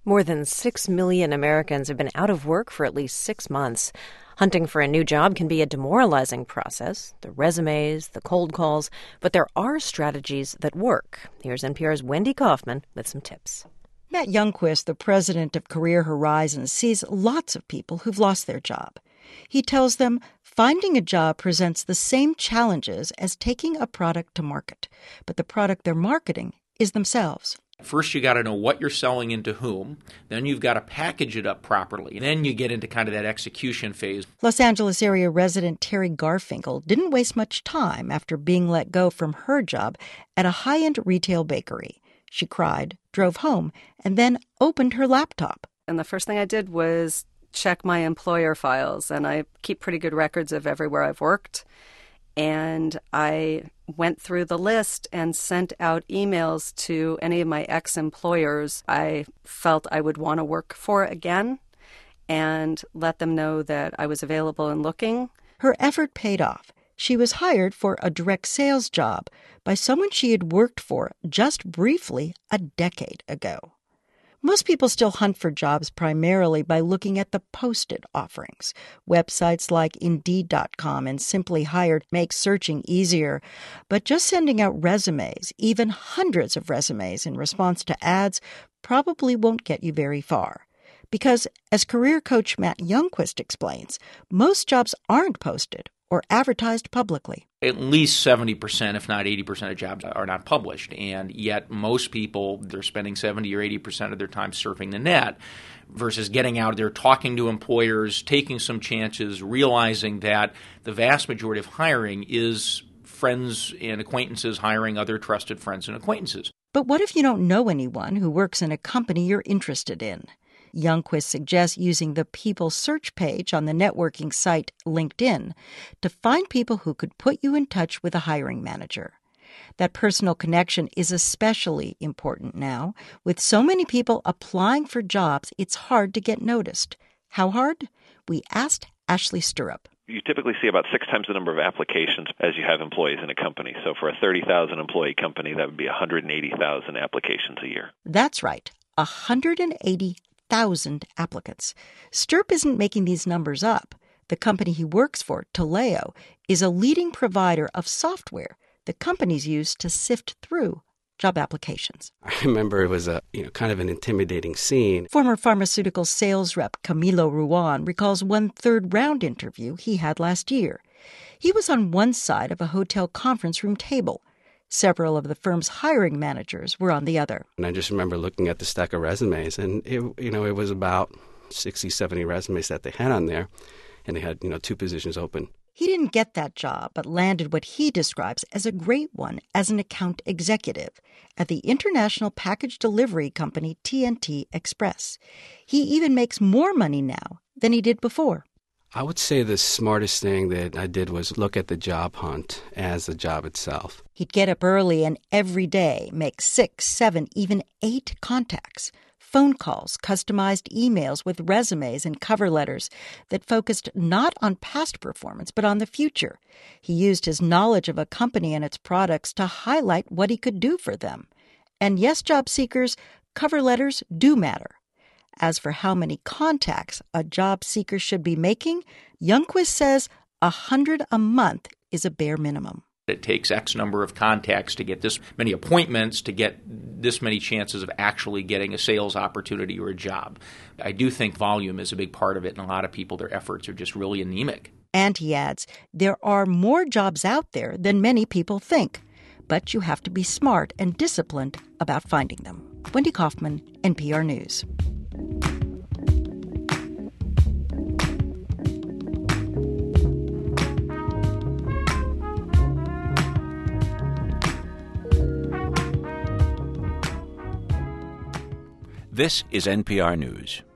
More than 6 million Americans have been out of work for at least 6 months. Hunting for a new job can be a demoralizing process, the resumes, the cold calls, but there are strategies that work. Here's NPR's Wendy Kaufman with some tips. Matt Youngquist, the president of Career Horizons, sees lots of people who've lost their job. He tells them finding a job presents the same challenges as taking a product to market, but the product they're marketing is themselves. First, you got to know what you're selling and to whom. Then you've got to package it up properly. And then you get into kind of that execution phase. Los Angeles area resident Terry Garfinkel didn't waste much time after being let go from her job at a high-end retail bakery. She cried, drove home, and then opened her laptop. And the first thing I did was check my employer files, and I keep pretty good records of everywhere I've worked. And I went through the list and sent out emails to any of my ex-employers I felt I would want to work for again and let them know that I was available and looking. Her effort paid off. She was hired for a direct sales job by someone she had worked for just briefly a decade ago. Most people still hunt for jobs primarily by looking at the posted offerings. Websites like Indeed.com and Simply Hired make searching easier. But just sending out resumes, even hundreds of resumes in response to ads, probably won't get you very far. Because, as career coach Matt Youngquist explains, most jobs aren't posted or advertised publicly. At least 70%, if not 80% of jobs are not published. And yet most people, they're spending 70 or 80% of their time surfing the net versus getting out there, talking to employers, taking some chances, realizing that the vast majority of hiring is friends and acquaintances hiring other trusted friends and acquaintances. But what if you don't know anyone who works in a company you're interested in? Youngquist suggests using the People search page on the networking site LinkedIn to find people who could put you in touch with a hiring manager. That personal connection is especially important now. With so many people applying for jobs, it's hard to get noticed. How hard? We asked Ashley Stirrup. You typically see about 6 times the number of applications as you have employees in a company. So for a 30,000 employee company, that would be 180,000 applications a year. That's right, 180,000 applicants. Stirrup isn't making these numbers up. The company he works for, Taleo, is a leading provider of software that companies use to sift through job applications. I remember it was a kind of an intimidating scene. Former pharmaceutical sales rep Camilo Ruan recalls one third-round interview he had last year. He was on one side of a hotel conference room table. Several of the firm's hiring managers were on the other. And I just remember looking at the stack of resumes, and it was about 60, 70 resumes that they had on there, and they had 2 positions open. He didn't get that job, but landed what he describes as a great one as an account executive at the international package delivery company TNT Express. He even makes more money now than he did before. I would say the smartest thing that I did was look at the job hunt as the job itself. He'd get up early and every day make 6, 7, even 8 contacts. Phone calls, customized emails with resumes and cover letters that focused not on past performance but on the future. He used his knowledge of a company and its products to highlight what he could do for them. And yes, job seekers, cover letters do matter. As for how many contacts a job seeker should be making, Youngquist says 100 a month is a bare minimum. It takes X number of contacts to get this many appointments, to get this many chances of actually getting a sales opportunity or a job. I do think volume is a big part of it, and a lot of people, their efforts are just really anemic. And he adds, there are more jobs out there than many people think, but you have to be smart and disciplined about finding them. Wendy Kaufman, NPR News. This is NPR News.